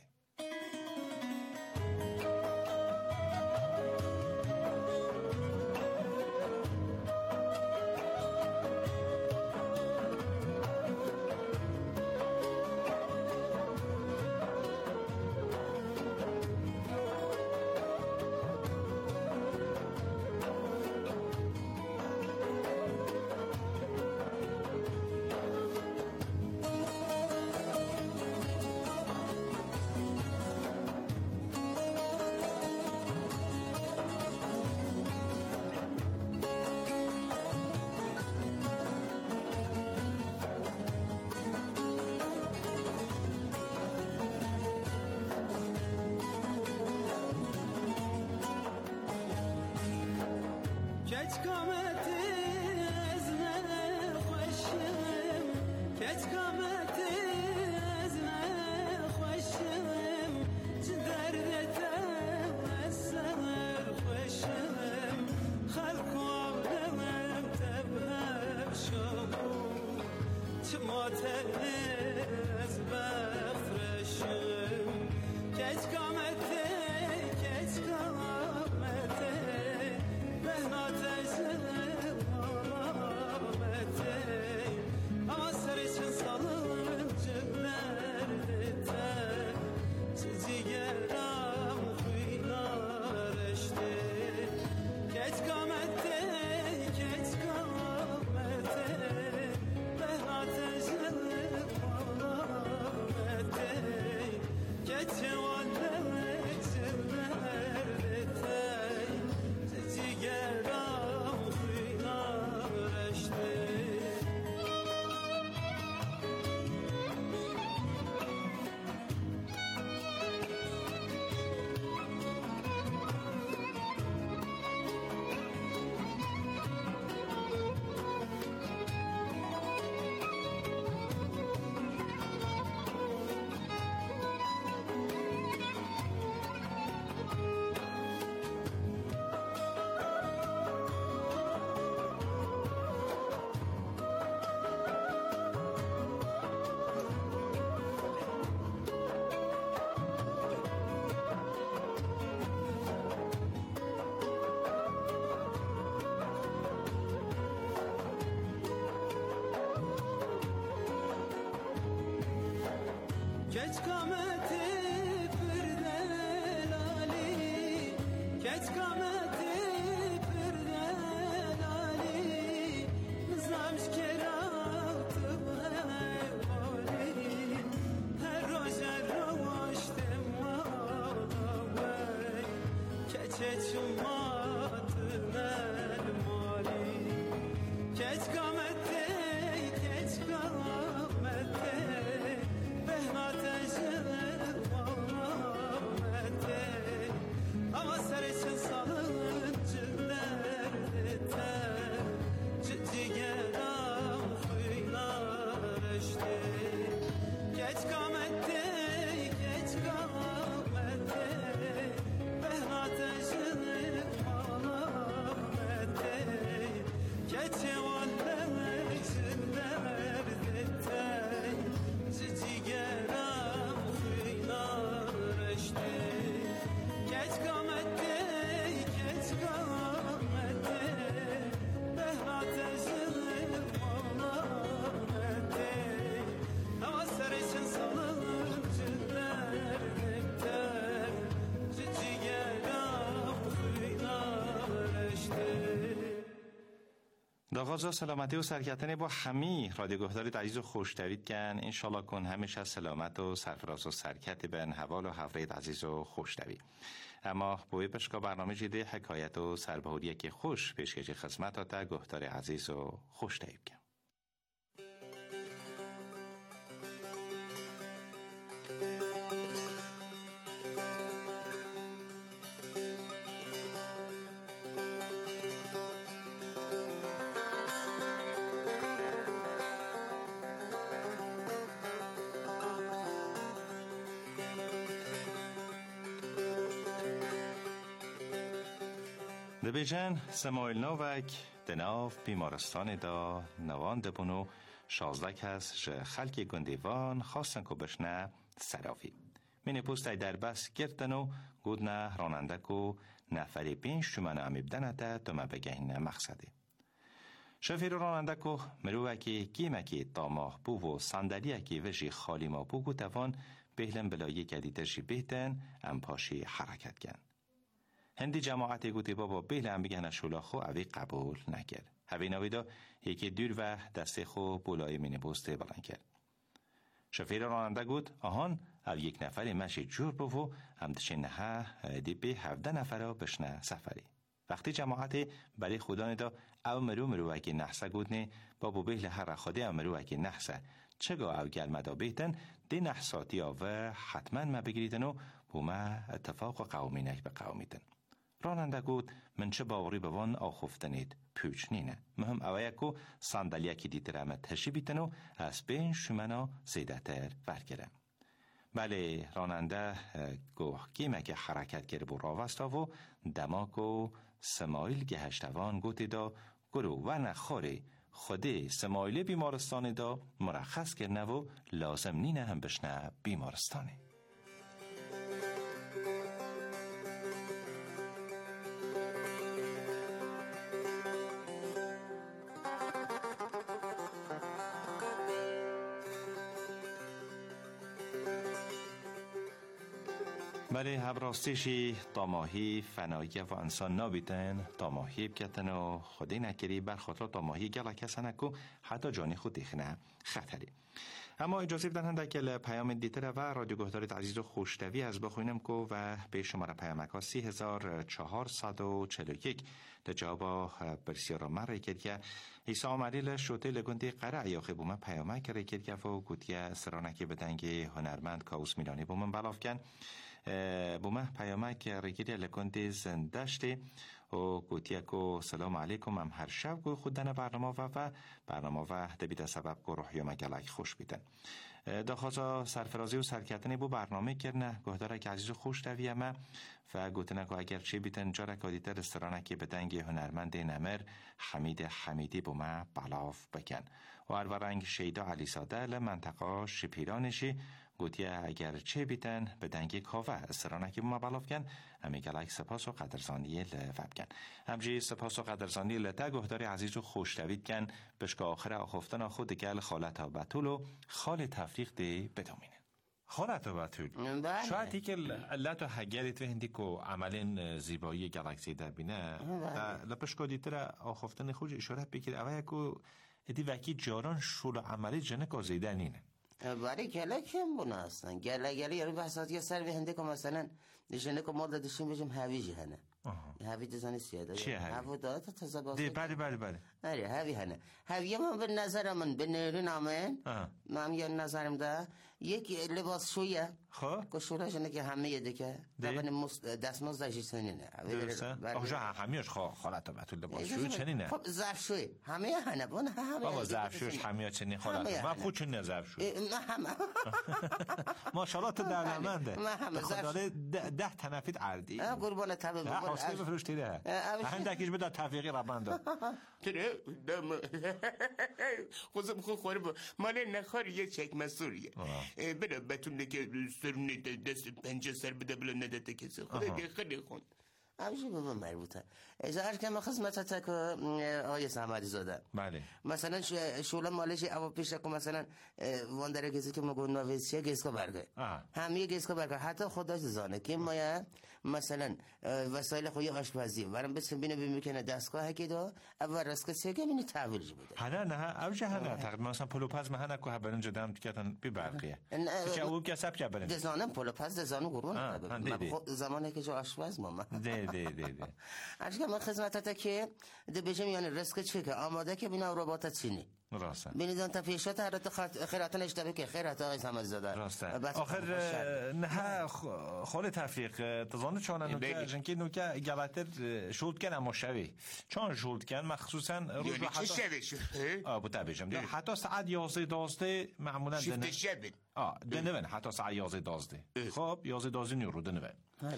Geç kalmadı, behna tecrübe داغازا سلامتی و سرکتنی با همی رادیو گهداری عزیز و خوشتوید کن انشالله کن همیشه سلامت و سرفراز و سرکت بن حوال و حفرید عزیز و خوشتوی. اما بوی پشکا برنامه جیده حکایت و سربهوریه که خوش پیشکش خدمت تا گهدار عزیز و خوشتوید کن. دبیجن سمایل نوک دناف بیمارستان دا نوان دبونو 16 کس خلک گندیوان خواستن که بشنه سرافی. منی پوسته در بس گردنو گودنه راننده که نفری 5 تومن امیبدنه ده دومه بگهینه مقصده. شفیر راننده که مروکی گیمکی تاماه بو و صندلیه که وشی خالی ما بو گوتوان بهلن بلایی گدیده جی بهتن ام پاشی حرکت کن. هندی جماعتی گوتی بابا بیل هم بگن شولا خو اوی قبول نکرد. هوی نویدا یکی دور و دسته خو بولای مینی بوسته بلند کرد. شفیر راننده گوت آهان او یک نفری مشی جور بو هم دشه نها دی به 17 نفره بشنه سفری. وقتی جماعتی برای خدا ندا او مرو اگه نحسه گوتنی بابا بیل هر خودی او مرو اگه نحسه چگاه او گلمدا بیتن دی نحساتی و حتما ما بگیریدن و بو ما اتفاق قومی نک به قومیتن. راننده گود من چه باوری به وان آخفتنید پوچ نینه مهم اوه که صندلیه که دیتر همه تشی بیتنو از بین شمنا زیده تر ورگره. بله راننده گوه گیمه که حرکت کرد بو راوستا و دماغو سمایل گهشتوان گوتی دا گرو و نخوری خوده سمایل بیمارستان دا مرخص کرنه و لازم نینه هم بشنه بیمارستانه. بله هبراستیشی تاماهی فنایی و انسان نابیتن تاماهی بکتن و خودی نکری برخاطر تاماهی گله کسانه که حتی جانی خود دیخنه خطری. اما اجازه بدن هنده که پیام دیتر و رادیو گهداری عزیز و خوشتوی از بخوینم که و به شماره پیامک ها 3441 در جواب برسیار من ریکر که ایسا آمریل شده لگندی قرع یا خیبومه پیامک ریکر که و گوتیه سرانکی بدنگ هنرمند کاوس میلانی بومن بلاف کن بومه پیامک ریکر لگندی زندشتی و گوتیه که سلام علیکم هم هر شب گوی خودن برنامه و برنامه و دبیده سبب که روحی و مگلک خوش بیدن داخوزا سرفرازی و سرکتنی بو برنامه کرنه گهداره که عزیز و خوش دویمه و گوتنه که اگر چی بیتن جاره کادیتر رستورانه که بدنگ هنرمند نمر حمید حمیدی بو ما بلاف بکن و ارورنگ شیدا علی ساده لمنطقه شپیرانشی گوتیه اگر چه بیتن بدنگ کاوه رستورانه که بو ما بلاف کن امی گلک سپاس و قدرزانی لفب کن همجی سپاس و قدرزانی لطه گهداره عزیز و خوش دوید کن بشک آخر آخفتن خود گل خالت و بطول و خال تفریق دی بدامینه خالت و بطول شاید ای که لطو هگلیت و هندی که عملین زیبایی گلکسی در بینه لپشکا دیتر آخفتن خود اشاره بکر اوه که ادی وکی جاران شول عملی جنه که زیده نینه برای گلک هم بونه هستن گلک یعنی بحثات یا سر به هنده که مثلا نشنه که ما دادشیم بجم هویجی هنه هوی دزانی سیاده چیه هوی؟ هوی داده تازه باسه بله آره هوی هنه هوی من به نظر من به نیرون آمین من یه نظرم ده یک لباس شویه که شوره شنه که همه یه دکه دستماز داشتی سنینه درسته؟ آخه همیش خالت و بطول لباس شوی چنینه؟ خب ظرف شوی همه هنه بونه همه بابا ظرف شویش همه چنین خالت من خود چنین ظرف شوی همه ماشالله تو دردمنده به خداله 10 تنفید عردی قربان طبع حاصلی بفروش تیره هندکیش بده تفیقی ربنده تیره خوزم خود خوره با ماله نخاری یه چک مسوریه بده بتونه که سرونه دست پنجه سر بده بلا ندته کسی خدا که خیلی خون اوجی به من مربوطه اجازه که ما خدمت تک آقای سمدی زاده. بله مثلا شوله مالش او پیش کو مثلا واندره کسی که مگو نویسیه گسکو برگه همه گسکو برگه حتی خودش زانه که ما مثلا وسایل خوی آشپزی برام بسیم بینه میکنه دستگاه که دو اول راسک سیگه بینه تحویلش بده نه اوجه نه تقریبا مثلا پلوپاز مهنه کو هبرن جدام تکتن بی برقیه چه او کسب چه برن دزانم پلوپاز دزانو قرون زمانی که جو آشپز ماما ده اگه من خدمت تا که ده بجم یعنی راسک چه که آماده که بینه ربات چینی راسته بینیدان تا پیشات هر خیراتن اشتباه که خیرات آقای سمدی زاده راسته آخر نه خال تفریق تظن چون نوکه گلاتر شولد کن اما شوی چون شولد کن مخصوصا روز چه شوی شو بوده بجم حتی ساعت 11 معمولا شفت شبن دنون حتی ساعت 11 خب 11 نیرو دنون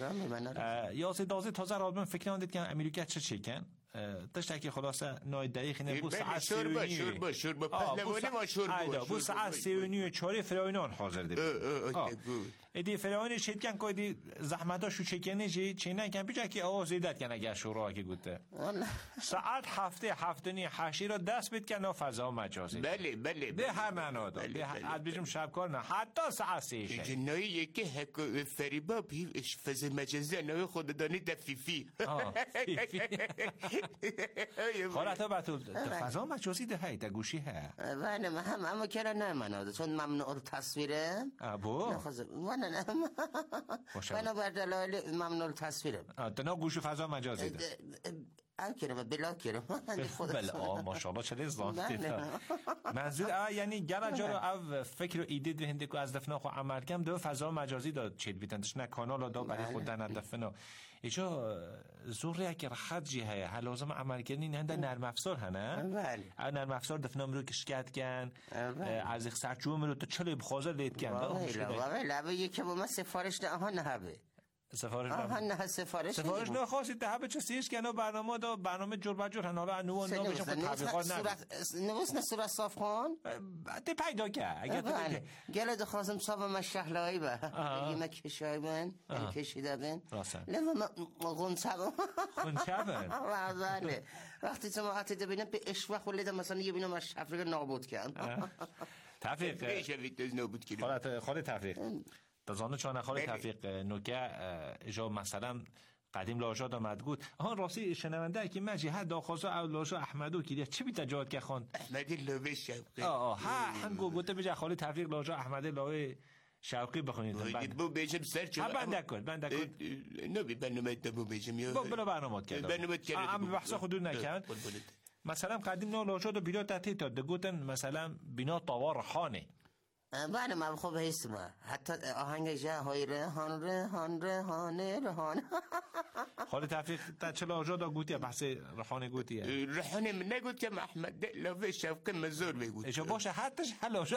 11 تازه رابطه فکر نمیدید که امریکا چه کن تشتکی خلاصه نای دقیقی نبود ساعت 3 شوربه پهلوانی ما شوربه بود ساعت 3 4 فرعونان حاضر ده ادی فرعون شید کن که دی زحمتاشو چکنه چی نه کن بیچاره که آواز داد کن اگر شورا که گفته ساعت 7 نی 8 را دست بید کن فضا مجازی بله به هر معنا داد به حد بجم شبکار نه حتی ساعت 3 جنایی یکی هک فریبا بی فضا مجازی نه خوددانی دفیفی خالتا بطول فضا مجازی ده هی ده گوشی ها بله هم اما کرا نه مناده چون ممنوع تصویره ابو نه بنا بر دلایل ممنوع تصویره تنها گوشی فضا مجازی ده کرم بلا کرم بلا ماشاءالله چه لذت منظور یعنی گلا جا رو فکر و ایده ده هنده که از دفنا خو عمل کم دو فضا مجازی داد چید بیتندش نه کانال دا برای خود دن دفنا ایجا زوره که رخت جی های لازم عمل کردن هنده نرم افزار هنه نرم افزار دفنا مرو کشکت کن از اخ سرچو مرو تا چلو بخوازه لید کن بله یکی با من سفارش نه آها نه سفارش نه سفارش نه خواستید ده چه سیش کنه برنامه جور بجور هن حالا نو بشم تبلیغات نه نوست صورت صاف کن ده پیدا که اگه تو گله ده خواستم صاف مشهلایی به یه کشای من کشیده بن لما غنچبم بله وقتی تو ما ده بینم به اشوخ ولیده مثلا یه بینم از افریقا نابود کن تفریق خاله تفریق تزانو چون خاله تفریق نوکه اجا مثلا قدیم لاجاد آمد گود آن راستی شنونده که مجی ها داخوزا او لاجا احمدو که چی بیتا جاد که خواند احمدی لاوه شوقی هنگو گوته بجا خاله تفریق لاجا احمدی لاوه شوقی بخونید بو بیجم سر چون بنده کن نبی برنامه دمو بیجم یا بلا برنامه کرد اما بحثا خودون نکن مثلا قدیم نا لاجاد و بینا تحتی تا دگوتن مثلا بینا طوار خانه بله من خوب هست ما حتی آهنگ جا های رهانه خاله تفریق تا چلا آجادا گوتیه بحث رهانه گوتیه رهانه من نگوت که احمد لاوه شوقی مزور بگوت ایشا باشه حتیش حل آجا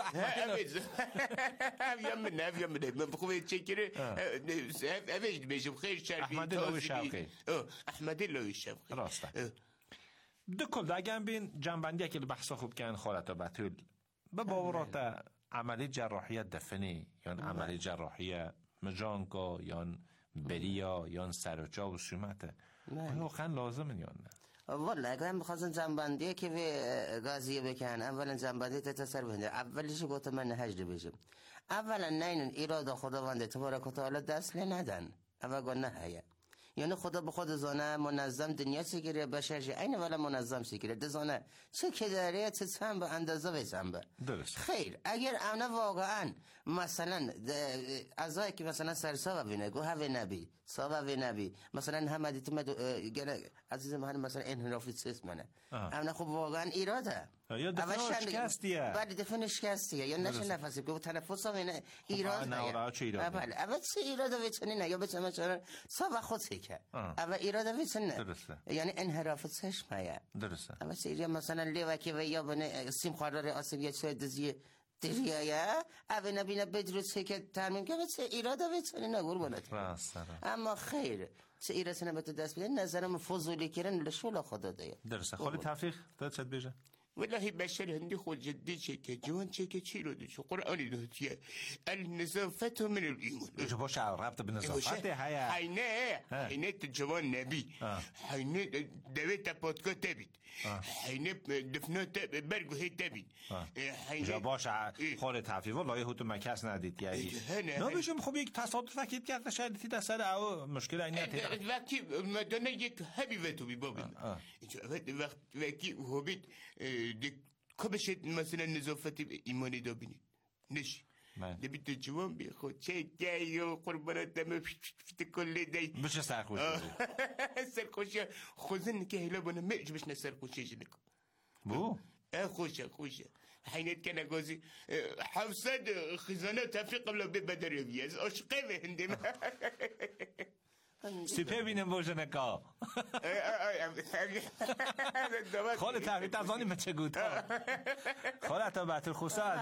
افیم من بخواه چکره اوش بیشم خیلی شرفی احمد لاوه شوقی احمد لاوه شوقی راسته دو کل داگم بین جنبندی که بحثا خوب کن خالتا بطول به باورات عملی جراحی دفنی یا عملی جراحی مجانکا یا بریا یا سرچا و سومته آیا خن لازمه یا نه والله اگه هم بخواستن جنبندی که به گازیه بکن اولا جنبندی تتصر بهنده اولیش گوته من هجده بشم اولا نه این ایرادا خداونده تبارک و تعالی دست ندن اول گو نه هیه یعنی خدا به خود زانه منظم دنیا سیگیره بشرش این ولی منظم سیگیره دزانه چه که داره چه چند به اندازه ویسم به خیر اگر امنه واقعا مثلا ازایی که مثلا سرسا ببینه گو هوی نبی ساوه نبی مثلا همه دیتی عزیز من مثلا انحرافی سیست منه امنه خب واقعا ایراده یا دفنه شکستیه بله دفنه شکستیه یا نشه نفسی که تنفس هم اینه ایراد نه بله اول چه ایراده ویچنی نه یا بچه مثلا ساوه خود سیکه اول ایراده ویچنه یعنی انحراف چشمه درسته اول چه مثلا لیوکی و یا بنه سیم خوردار آسیب یا چه دزیه دریایه اول نبینه بدرو چه که ترمیم که چه ایراده ویچنی نگور بلد اما خیر چه ایرسنه به تو دست بیده نظرم فضولی کرن لشولا خدا دیه درسته خالی تفریق داد چد بیجه والله بشر هندي خود جدي شيء جوان شيء كثير شو قرآن دوتيه النظافة من الإيمان. شو باش رابطة بالنظافة هيا. حينه الجوان نبي. حينه دويت بودكاست تبيت. حينه دفنات برجو هي تبيت. جا باش خالد حفیظ والله یه هوتو مکس ندید یعنی. نه بشم خب یک تصادف وقتی کرد شاید تی دست او مشکل اینه تی. وقتی مدن یک هبی و تو بیبابین. وقتی هبید کبشت مثلا نظافت ایمانی دابینید نشی نبید تو جوان بی خود چه جایی و قربانت دمه فیت کل دی بشه سرخوش سرخوشی خوزن که هلا بانه میج بشنه سرخوشی جنکو بو خوشه حينت كان جوزي حفصد خزانة تفريق قبل بدر يبيز أشقي بهندم سپه بینم بوشنه کا خالد تحویت از آنی مچه گوت خالد تا بطر خوصه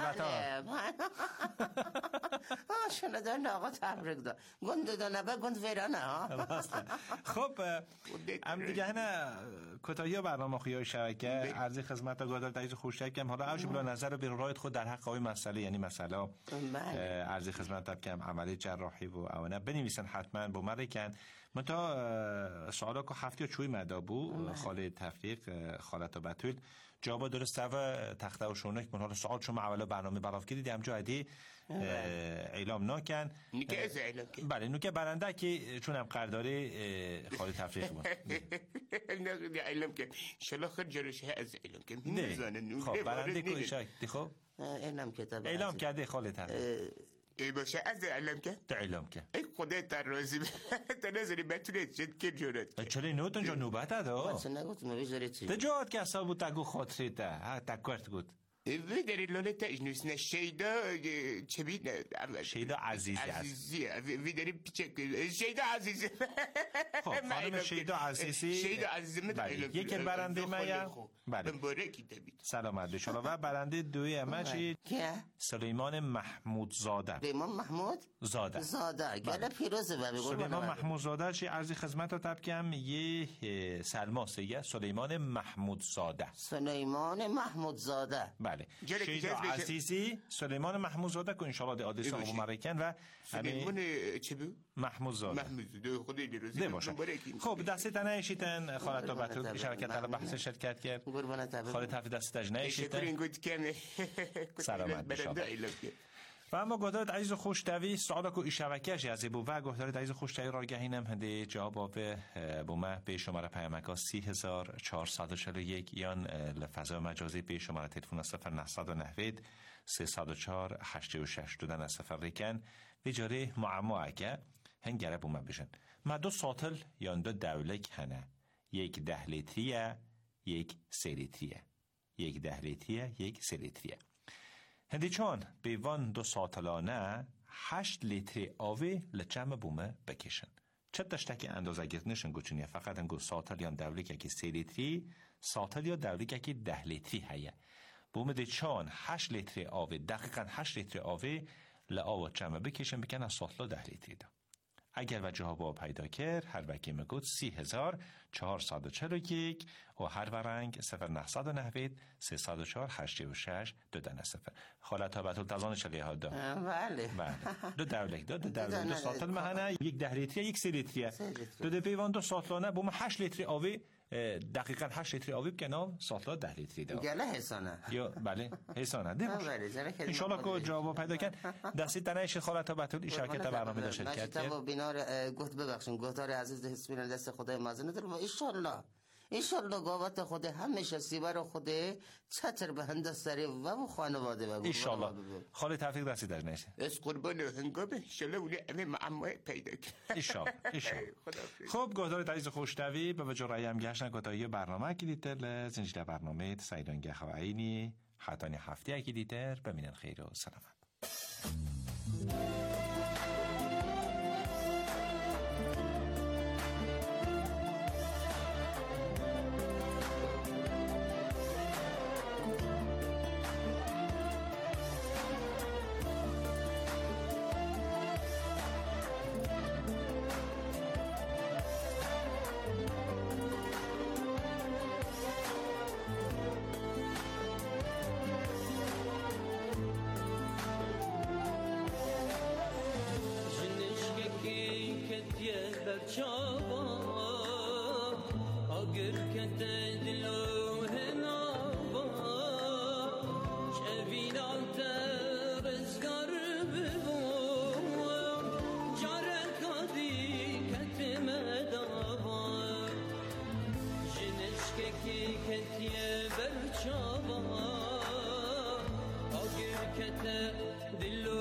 شنه دارن آقا تبرک دا گنده دا نبه گند ویرانه خب ام دیگه هنه کتایی ها برنامه خویای شبکه عرضی خدمت گادار تعیز خوشک کم حالا اوش بلا نظر بین رایت خود در حق آقای مسئله یعنی مسئله عرضی خدمت کم عملی جراحی و اوانه بنویسن حتما با من ریکن من تا سوالا که هفته چوی مدابو خالد تفریق خالد و بطول جواب درست و تخته و شونه که من حالا سوال شما اولا برنامه براف کردید همجا عدی اعلام ناکن نکه از اعلام کن بله نکه برنده که چون هم قرداری خالد تفریق بود نکه اعلام کن شلا خیر جرشه از اعلام کن خب برنده که ایشای دی خب اعلام کرده خالد تفریق ای باشه از اعلام که تعلم که ای خدا ترازی تنازلی بتونه چت که جورت چلی نوت انجا نوبت ده واسه نگوت مویزاری چی تجاوت که اصابو تگو خاطری ده ها تکورت گود وی داری لالتا اجنوسنا شیدا چه بید شیدا عزیزی وی داری پیچک شیدا عزیزی خب خانم شیدا عزیزی یکی برنده مایا مبارکی دبید سلامت بشالا و برنده دوی اما چی سلیمان محمود زاده سلیمان محمود زاده گله پیروزه سلیمان محمود زاده چی عرضی خدمت رو تب کم یه سلماسه یه سلیمان محمود زاده بله شیدا عزیزی سلیمان محمود زاده که انشالله ده آدرس آقا مرکن و سلیمان چه بود؟ محمود زاده خدای دیروزی خب دستی تنه ایشیتن خالد تا بطور شرکت در بحث شرکت کرد خالد تفید دستی تجنه ایشیتن سلامت بشاده و اما گهدارت عزیز خوشتوی سوالا که ای شبکهش از بو و گهدارت عزیز خوشتوی را گهینم هنده جواب بومه به شماره پیامکا 3441 یان لفظه مجازی به شماره تلفن 0990 304 86 دودن از سفر ریکن و جاره معما اگه هنگره بومه بشن ما دو ساتل یان دو دولک هنه یک 10 لیتریه یک 3 لیتریه یک 10 لیتریه یک 3 لیتریه هندی چون بیوان دو ساتلانه 8 لیتر آوی لچم بومه بکشن چه داشته که اندازه گرتنشن گوچونیه فقط انگو ساتل یا دولی که 3 لیتری ساتل یا دولی که 10 لیتری هیه بومه دی چون 8 لیتر آوی دقیقا 8 لیتر آوی لآو چمه بکشن بکن از ساتلا 10 لیتری دا اگر وجه ها با پیدا کرد هر وکی مگود 3441 و هر ورنگ 0990 304 86 دودن سفر خالت ها بطول تزان چلیه ها دا بله دو دولک دو ساتل مهنه یک 10 لیتریه یک 3 لیتریه دو پیوان دو ساتلانه بوم 8 لیتری آوی دقیقاً 8 لیتری آوی بکنم ساتلا 10 لیتری دا گله حسانه یا بله حسانه ده باش انشالله که جواب پیدا کن دستی تنهش خالت ها بطول این شرکت برنامه دا شرکت کرد بینار گفت ببخشن گفتار عزیز حسبین دست خدای مازنه در و ایشالله گاوت خود همیشه سیبر خود چتر به هندستری و خانواده بگو ایشالله خالی تفریق دستی در نیست از قربان هنگامه ایشالله اولی امه معموه پیدا کرد ایشالله خب گهدار عزیز خوشتوی به وجه رأی هم گشتن کتایی برنامه که دیتر زنجیل برنامه سیدانگه خوایینی حتانی هفته که دیتر بمینن خیر و سلامت دل و